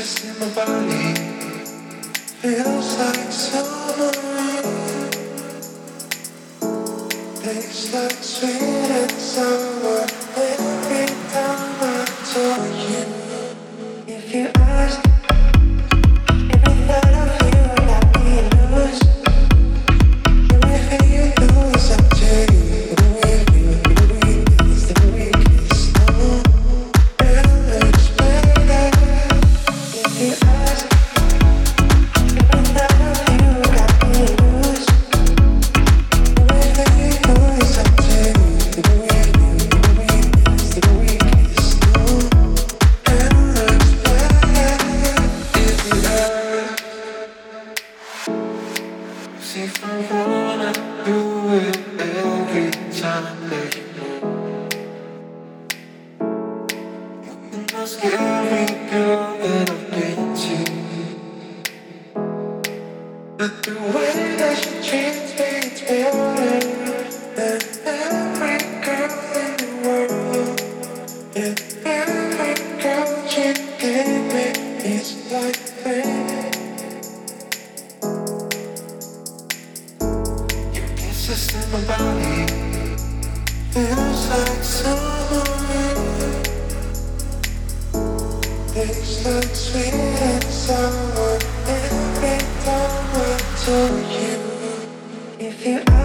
kisses in my body feels like summer rain. Tastes like sweet and sour every time I talk you. If you ask everything I feel, I got me lose. Everything you do is up to you. The way you do it is the weakest. No, I'll explain that. If you ask everything I feel, I got me lose. Everything you do is up to you. The way you do it is the weakest. No, I'll explain that. If you ask, see if I wanna do it every time that you you're not scary girl that I've been to. But the way that she treats me, it's better than every girl in the world. And every girl she gave me is like rain. Your kisses in my body feels like summer rain. Tastes like sweet and sour every time I told you. If you